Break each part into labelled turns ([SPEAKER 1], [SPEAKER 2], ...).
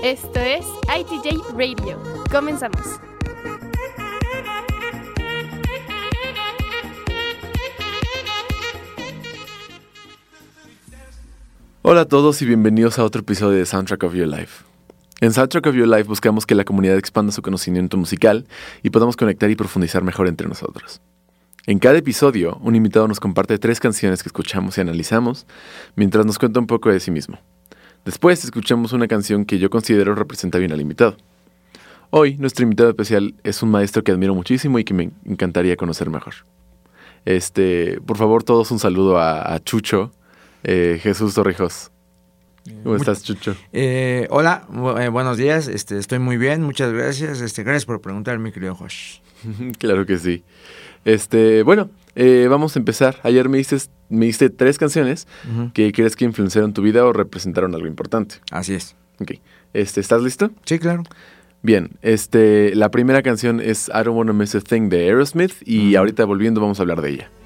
[SPEAKER 1] Esto es ITJ Radio. Comenzamos.
[SPEAKER 2] Hola a todos y bienvenidos a otro episodio de Soundtrack of Your Life. En Soundtrack of Your Life buscamos que la comunidad expanda su conocimiento musical y podamos conectar y profundizar mejor entre nosotros. En cada episodio, un invitado nos comparte 3 canciones que escuchamos y analizamos, mientras nos cuenta un poco de sí mismo. Después escuchamos una canción que yo considero representa bien al invitado. Hoy, nuestro invitado especial es un maestro que admiro muchísimo y que me encantaría conocer mejor. Por favor, todos un saludo a Chucho, Jesús Torrijos. ¿Cómo estás, Chucho?
[SPEAKER 3] Hola, buenos días, estoy muy bien, muchas gracias. Gracias por preguntar, mi querido Josh.
[SPEAKER 2] Claro que sí. Vamos a empezar. Ayer me diste 3 canciones que crees que influenciaron tu vida o representaron algo importante.
[SPEAKER 3] Así es.
[SPEAKER 2] Ok. ¿Estás listo?
[SPEAKER 3] Sí, claro.
[SPEAKER 2] Bien, la primera canción es I Don't Wanna Miss a Thing de Aerosmith y ahorita volviendo vamos a hablar de ella.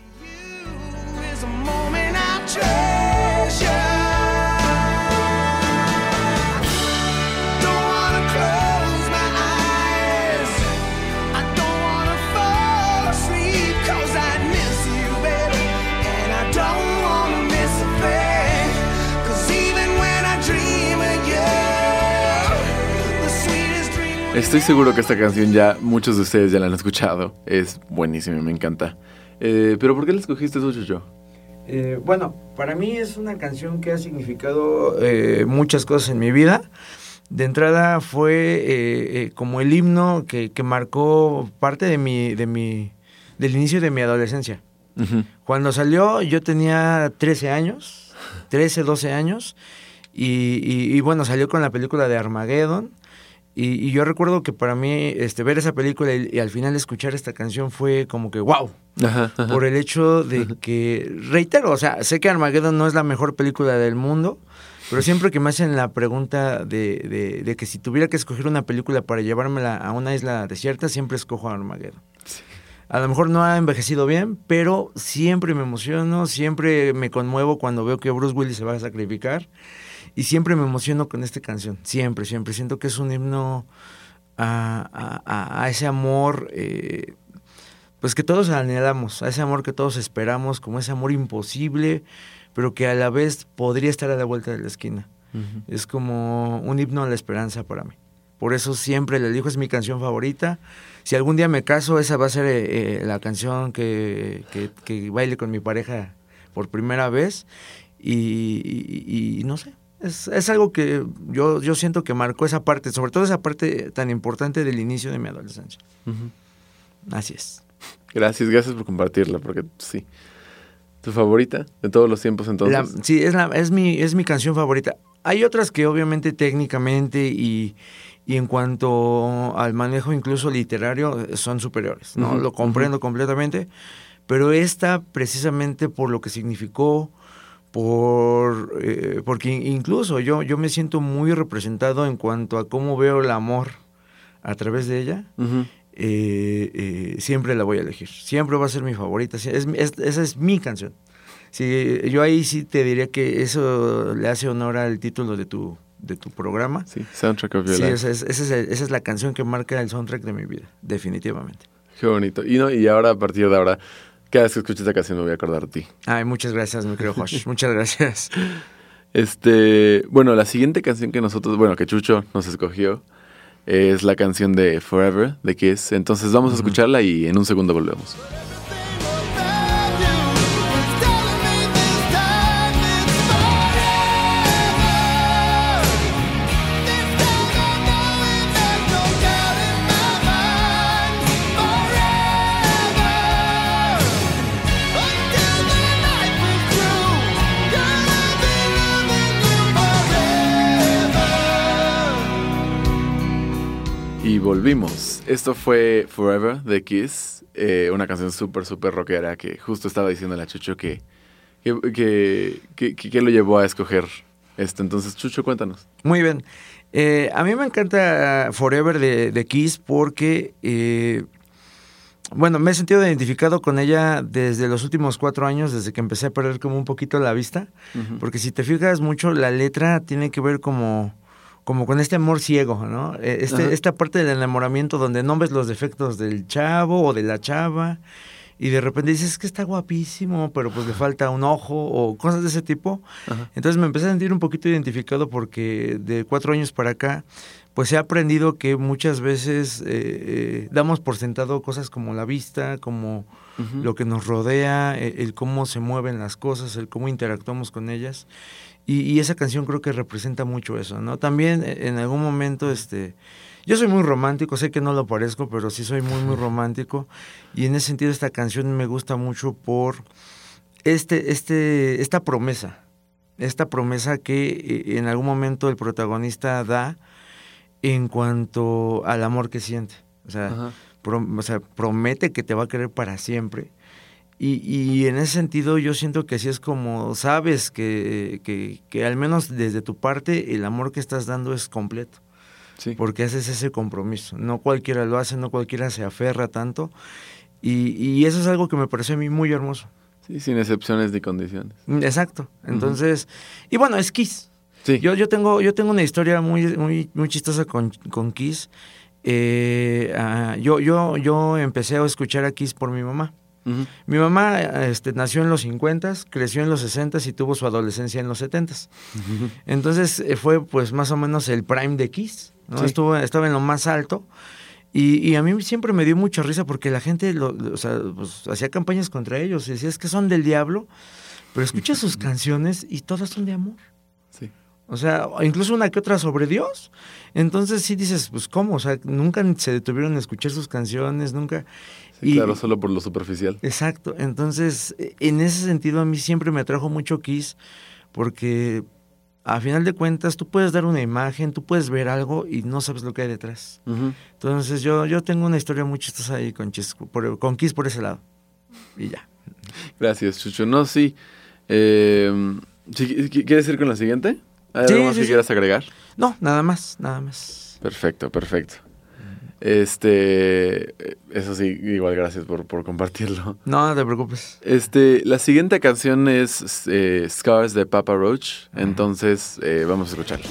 [SPEAKER 2] Estoy seguro que esta canción ya muchos de ustedes ya la han escuchado. Es buenísima, me encanta. ¿Pero por qué la escogiste tú, Chucho?
[SPEAKER 3] Bueno, para mí es una canción que ha significado muchas cosas en mi vida. De entrada fue como el himno que marcó parte del inicio de mi adolescencia. Uh-huh. Cuando salió yo tenía 13, 12 años. Y bueno, salió con la película de Armageddon. Y yo recuerdo que para mí ver esa película y al final escuchar esta canción fue como que wow. Ajá. Por el hecho de que, reitero, o sea, sé que Armageddon no es la mejor película del mundo, pero siempre que me hacen la pregunta de que si tuviera que escoger una película para llevármela a una isla desierta, siempre escojo Armageddon. Sí. A lo mejor no ha envejecido bien, pero siempre me emociono, siempre me conmuevo cuando veo que Bruce Willis se va a sacrificar. Y siempre me emociono con esta canción, siempre. Siento que es un himno a ese amor, pues que todos anhelamos, a ese amor que todos esperamos, como ese amor imposible, pero que a la vez podría estar a la vuelta de la esquina. Uh-huh. Es como un himno a la esperanza para mí. Por eso siempre la elijo, es mi canción favorita. Si algún día me caso, esa va a ser la canción que baile con mi pareja por primera vez. Y no sé. Es algo que yo siento que marcó esa parte, sobre todo esa parte tan importante del inicio de mi adolescencia. Uh-huh. Así es.
[SPEAKER 2] Gracias por compartirla, porque sí. ¿Tu favorita de todos los tiempos entonces?
[SPEAKER 3] Sí, es mi canción favorita. Hay otras que obviamente técnicamente y en cuanto al manejo incluso literario son superiores, ¿no? Uh-huh. Lo comprendo completamente, pero esta precisamente por lo que significó, porque incluso yo me siento muy representado en cuanto a cómo veo el amor a través de ella. Uh-huh. Siempre la voy a elegir, siempre va a ser mi favorita, esa es mi canción. Sí, yo ahí sí te diría que eso le hace honor al título de tu programa.
[SPEAKER 2] Sí, Soundtrack of Your Life.
[SPEAKER 3] Esa es la canción que marca el soundtrack de mi vida, definitivamente.
[SPEAKER 2] Qué bonito. Y ahora, a partir de ahora, cada vez que escuche esta canción me voy a acordar de ti.
[SPEAKER 3] Ay, muchas gracias, mi querido Josh. Muchas gracias.
[SPEAKER 2] La siguiente canción que Chucho nos escogió es la canción de Forever, de Kiss. Entonces vamos a escucharla y en un segundo volvemos. Y volvimos. Esto fue Forever de Kiss, una canción súper rockera que justo estaba diciendo a Chucho que lo llevó a escoger esto. Entonces, Chucho, cuéntanos.
[SPEAKER 3] Muy bien. A mí me encanta Forever de Kiss porque me he sentido identificado con ella desde los últimos 4 años, desde que empecé a perder como un poquito la vista, porque si te fijas mucho, la letra tiene que ver como como con este amor ciego, ¿no? Esta parte del enamoramiento donde no ves los defectos del chavo o de la chava y de repente dices, es que está guapísimo, pero pues le falta un ojo o cosas de ese tipo. Ajá. Entonces me empecé a sentir un poquito identificado porque de 4 años para acá, pues he aprendido que muchas veces damos por sentado cosas como la vista, como lo que nos rodea, el cómo se mueven las cosas, el cómo interactuamos con ellas. Y esa canción creo que representa mucho eso, ¿no? También en algún momento, yo soy muy romántico, sé que no lo parezco, pero sí soy muy, muy romántico. Y en ese sentido esta canción me gusta mucho por esta promesa que en algún momento el protagonista da en cuanto al amor que siente. O sea, promete que te va a querer para siempre. Y en ese sentido yo siento que así es como sabes que al menos desde tu parte el amor que estás dando es completo. Sí. Porque haces ese compromiso. No cualquiera lo hace, no cualquiera se aferra tanto. Y eso es algo que me parece a mí muy hermoso.
[SPEAKER 2] Sí, sin excepciones ni condiciones.
[SPEAKER 3] Exacto. Entonces, y bueno, es Kiss. Sí. Yo tengo una historia muy chistosa con Kiss. Yo empecé a escuchar a Kiss por mi mamá. Uh-huh. Mi mamá nació en los 50s, creció en los 60s y tuvo su adolescencia en los 70s. Uh-huh. Entonces fue pues más o menos el prime de Kiss, ¿no? Sí. Estaba en lo más alto y a mí siempre me dio mucha risa porque la gente pues, hacía campañas contra ellos y decía, es que son del diablo, pero escucha sus canciones y todas son de amor. Sí. O sea, incluso una que otra sobre Dios. Entonces sí dices, pues ¿cómo? O sea, nunca se detuvieron a escuchar sus canciones, nunca...
[SPEAKER 2] Sí, claro, solo por lo superficial.
[SPEAKER 3] Exacto. Entonces, en ese sentido a mí siempre me atrajo mucho Kiss porque a final de cuentas tú puedes dar una imagen, tú puedes ver algo y no sabes lo que hay detrás. Uh-huh. Entonces yo tengo una historia muy chistosa ahí con Kiss por ese lado. Y ya.
[SPEAKER 2] Gracias, Chucho. No, sí. ¿Quieres ir con la siguiente? ¿Hay algo más que quieras agregar?
[SPEAKER 3] No, nada más.
[SPEAKER 2] Perfecto. Eso sí, igual gracias por compartirlo.
[SPEAKER 3] No te preocupes.
[SPEAKER 2] La siguiente canción es Scars de Papa Roach. Uh-huh. Entonces vamos a escucharla.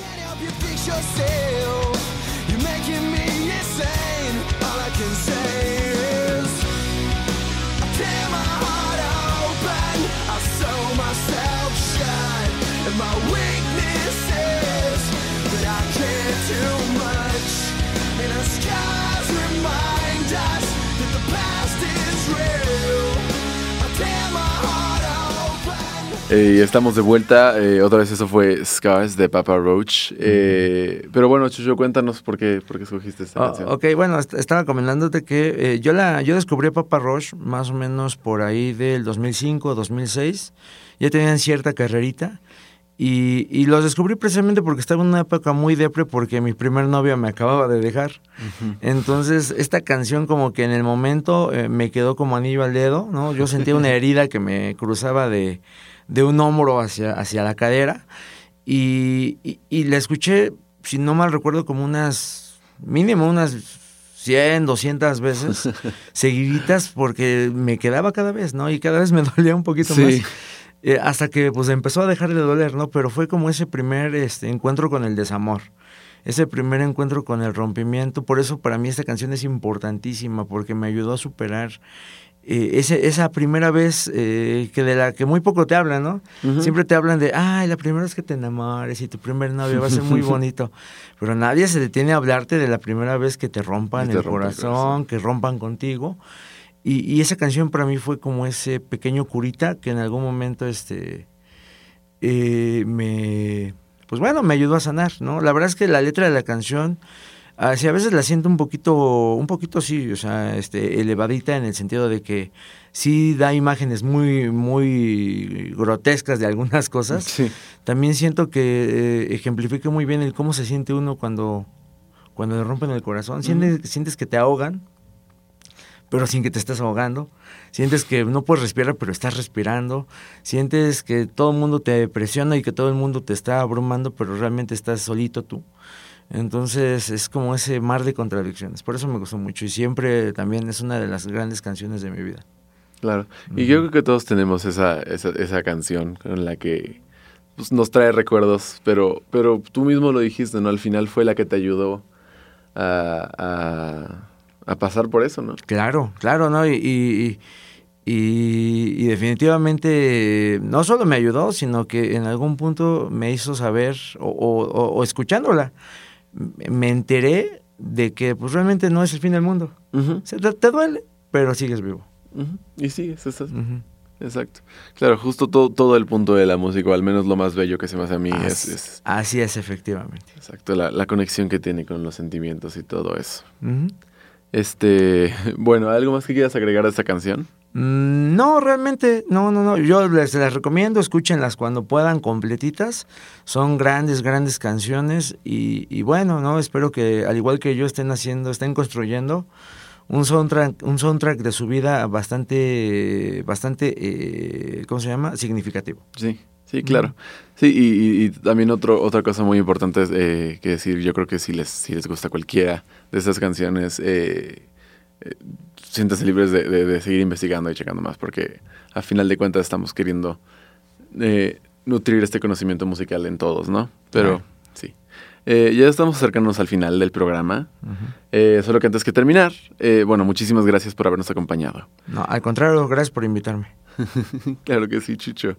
[SPEAKER 2] Y estamos de vuelta, otra vez eso fue Scars de Papa Roach, pero bueno, Chucho, cuéntanos por qué escogiste esta canción.
[SPEAKER 3] Ok, bueno, estaba comentándote que yo descubrí a Papa Roach más o menos por ahí del 2005, 2006, ya tenían cierta carrerita, y los descubrí precisamente porque estaba en una época muy depre porque mi primer novia me acababa de dejar. Uh-huh. Entonces esta canción como que en el momento me quedó como anillo al dedo, ¿no? Yo sentía una herida que me cruzaba de un hombro hacia la cadera y la escuché, si no mal recuerdo, como mínimo unas 100, 200 veces seguiditas porque me quedaba cada vez, ¿no? Y cada vez me dolía un poquito más. Hasta que pues empezó a dejar de doler, ¿no? Pero fue como ese primer encuentro con el desamor, ese primer encuentro con el rompimiento. Por eso para mí esta canción es importantísima porque me ayudó a superar esa primera vez que de la que muy poco te hablan, ¿no? Uh-huh. Siempre te hablan de, la primera vez que te enamores y tu primer novio va a ser muy bonito, pero nadie se detiene a hablarte de la primera vez que te rompan el corazón, que rompan contigo. Y esa canción para mí fue como ese pequeño curita que en algún momento me ayudó a sanar, ¿no? La verdad es que la letra de la canción sí, a veces la siento un poquito sí, o sea, elevadita en el sentido de que sí da imágenes muy, muy grotescas de algunas cosas. Sí. También siento que ejemplifica muy bien el cómo se siente uno cuando le rompen el corazón. Sientes que te ahogan, pero sin que te estés ahogando. Sientes que no puedes respirar, pero estás respirando. Sientes que todo el mundo te presiona y que todo el mundo te está abrumando, pero realmente estás solito tú. Entonces es como ese mar de contradicciones. Por eso me gustó mucho y siempre también es una de las grandes canciones de mi vida.
[SPEAKER 2] Claro. Y yo creo que todos tenemos esa canción con la que pues, nos trae recuerdos, pero tú mismo lo dijiste, ¿no? Al final fue la que te ayudó a pasar por eso, ¿no?
[SPEAKER 3] Claro, ¿no? Y definitivamente no solo me ayudó, sino que en algún punto me hizo saber, o escuchándola, me enteré de que pues realmente no es el fin del mundo. O sea, te duele, pero sigues vivo.
[SPEAKER 2] Y sigues, exacto. Claro, justo todo el punto de la música, o al menos lo más bello que se me hace a mí es...
[SPEAKER 3] Así es, efectivamente.
[SPEAKER 2] Exacto, la conexión que tiene con los sentimientos y todo eso. Bueno, ¿algo más que quieras agregar a esta canción?
[SPEAKER 3] No, realmente, no. Yo les recomiendo, escúchenlas cuando puedan completitas. Son grandes canciones y bueno, no, espero que al igual que yo estén construyendo un soundtrack de su vida bastante, ¿cómo se llama? Significativo.
[SPEAKER 2] Sí, claro. Sí, y también otra cosa muy importante es que decir, yo creo que si les gusta cualquiera de estas canciones, siéntanse libres de seguir investigando y checando más, porque a final de cuentas estamos queriendo nutrir este conocimiento musical en todos, ¿no? Pero sí. Ya estamos acercándonos al final del programa. Solo que antes que terminar, bueno, muchísimas gracias por habernos acompañado.
[SPEAKER 3] No, al contrario, gracias por invitarme.
[SPEAKER 2] Claro que sí, Chucho.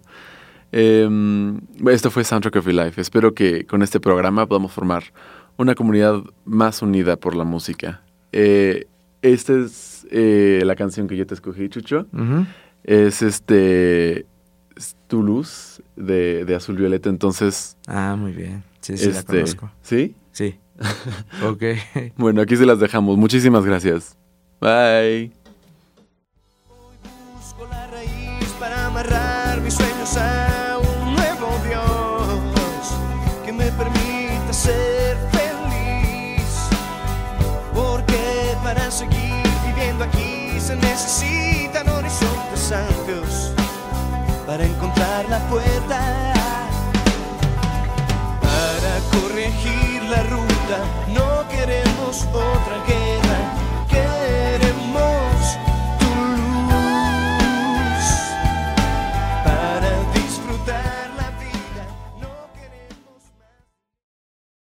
[SPEAKER 2] Esto fue Soundtrack of Your Life. Espero que con este programa podamos formar una comunidad más unida por la música. Esta es la canción que yo te escogí, Chucho. Es Tu Luz de Azul Violeta. Entonces...
[SPEAKER 3] muy bien. Sí, la conozco.
[SPEAKER 2] ¿Sí?
[SPEAKER 3] Sí. Ok.
[SPEAKER 2] Bueno, aquí se las dejamos. Muchísimas gracias. Bye.
[SPEAKER 4] Hoy busco la raíz para amarrar mis sueños a un nuevo Dios que me permita ser feliz, porque para seguir viviendo aquí se necesitan horizontes amplios para encontrar la puerta